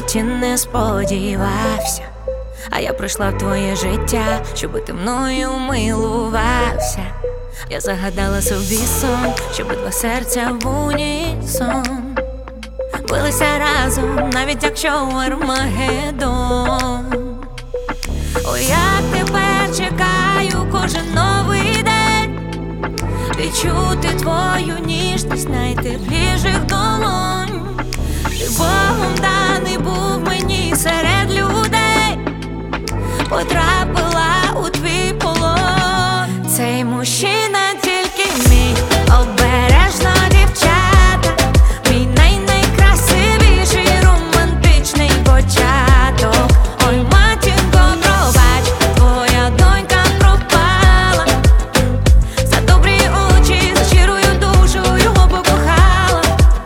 навіть і не сподівався. А я прийшла в твоє життя, щоби ти мною милувався. Я загадала собі сон, щоби два серця в унісон билися разом, навіть якщо Армагеддон. Ой, як тепер чекаю кожен новий день, відчути твою ніжність найтепліших долонь. Ти Богом даний був мені серед людей, потрапила у твій полон. Цей мужчина тільки мій, обережно, дівчата, мій найкрасивіший романтичний початок. Ой, матінко, пробач, твоя донька пропала, за добрі очі, за щирою душу його покохала.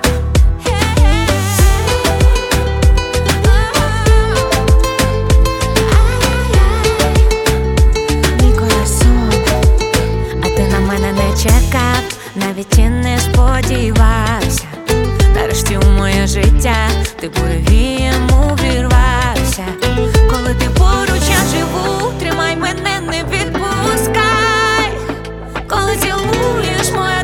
Мій коrazón, а ти на мене не чекав, навіть і не сподівався. Нарешті у моє життя ти буревієм увірвався. Коли ти поруч, я живу, тримай мене, не відпускай. Коли цілуєш, моє